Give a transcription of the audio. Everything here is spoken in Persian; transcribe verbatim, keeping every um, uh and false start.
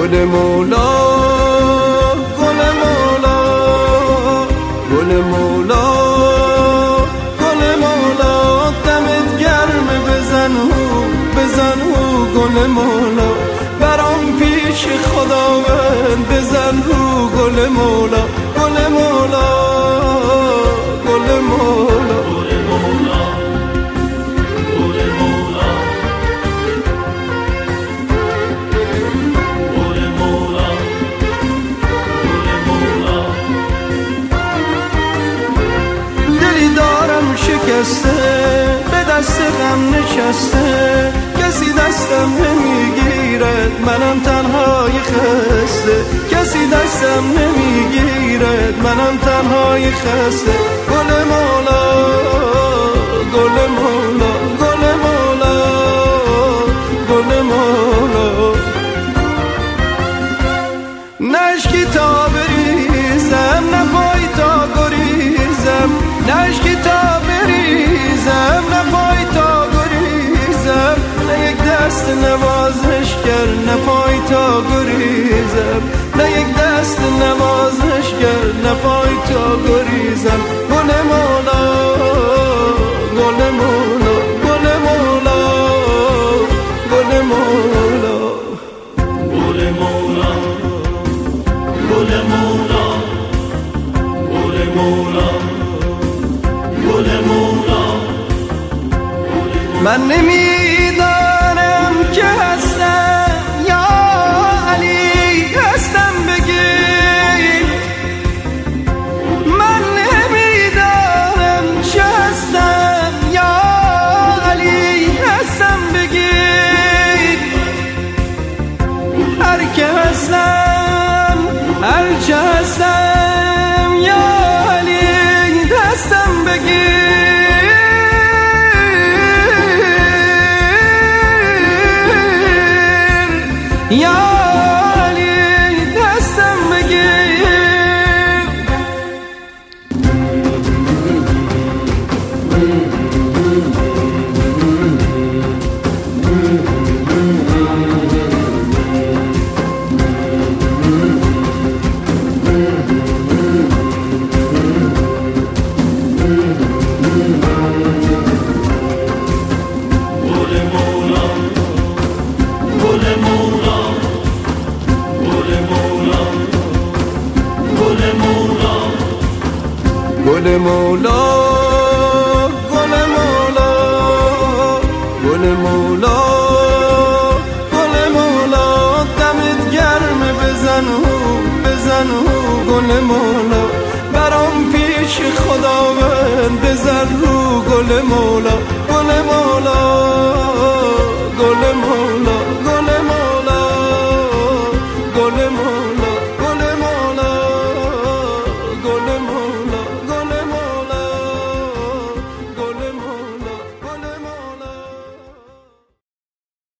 گل مولا گل مولا گل مولا گل مولا دمت گرم بزن هو بزن هو گل مولا برام پیش خداوند بزن هو گل مولا گل مولا گل مولا شکسته به دست غم نشسته کسی دستم نمیگیرد منم تنهای خسته کسی دستم نمیگیرد منم تنهای خسته گل مولا گل مولا گل مولا گل مولا نشکی تا بریزم نه پای تا گریزم نشکی تا بریزم نه پای تا گریزم نه یک دست نوازش کرد نه پای تا گریزم نه یک دست نوازش کرد نه پای تا گریزم گل مولا گل مولا گل مولا گل مولا گل مولا گل مولا گل مولا گل مولا من نمیدانم که هستم یا علی هستم بگیر من نمیدانم چه هستم یا علی هستم بگیر هر که هستم هر چه هستم یا علی دستم بگیر یا علی دستم بگیر گل مولا گل مولا گل مولا گل مولا دمت گرم بزن هو بزن هو گل مولا برام پیش خداوند بزن هو گل مولا گل مولا